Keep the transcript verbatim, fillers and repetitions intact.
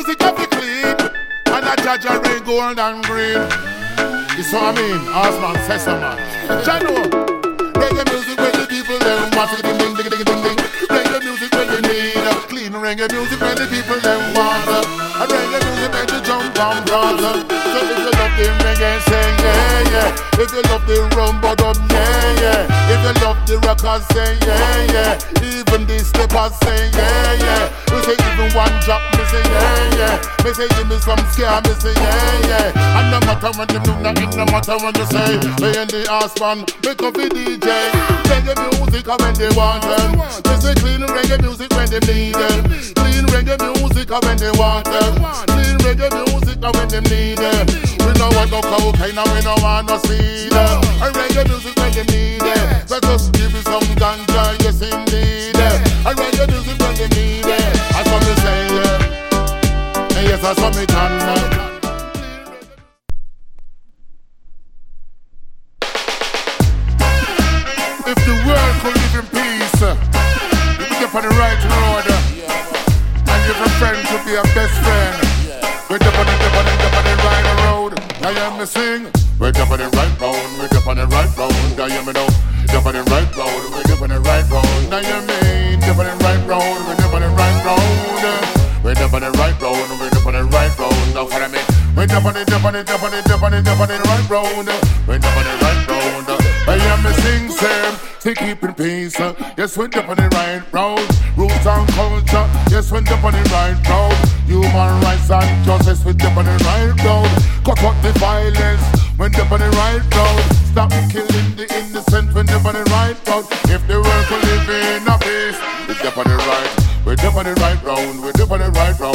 music of the clean, and a judge a ring gold and green. You saw what I mean? Osman says so man. Jano, reggae music when the people them want to ding ding ding ding ding ding. Reggae music when they need a clean reggae music when the people them want a reggae music when they jump and dance. So if you love the reggae, say yeah yeah. If you love the rumba dub, yeah yeah. If you love the rockers, say yeah yeah. Even the steppers, say yeah yeah. We say even one drop, me say yeah yeah. Me say give me some scare, me say yeah yeah. And no matter when you do nothing, no matter when you say, me in the house band, make up the D J. Reggae music when they want them. Me say clean reggae music when they need them. Clean reggae music when they want them. Clean reggae music when they need them. We don't want no cocaine and we don't want no seed. A reggae music when they need it. Let us give you some ganja, yes indeed. A reggae music when they need it. That's what we say, yeah. And yes, that's what we done. If the world could live in peace, you be up on the right road, and your friend could be a best friend. We're up on the, up on the, up on the right road. I am me sing. We're up on the right road. We're up on the right road. I am me know. Up on the right road. We're up on the right road. I am me. Up on the right road. We're up on the right road. We're up on the right road. We're up on the right road. Now follow me. We're up on the, up on the, up on the, up on the, up on the right road. We're up on the right road. I am me sing same. To keep in peace, uh, yes, we're up on the right road. Roots and culture, yes, we're up on the right road. Human rights and justice, we're up on the right road. Cut out the violence, we're up on the right road. Stop killing the innocent, we're up on the right road. If the world could live in a peace, we're up on the right. We're up on the right road, we're up on the right road.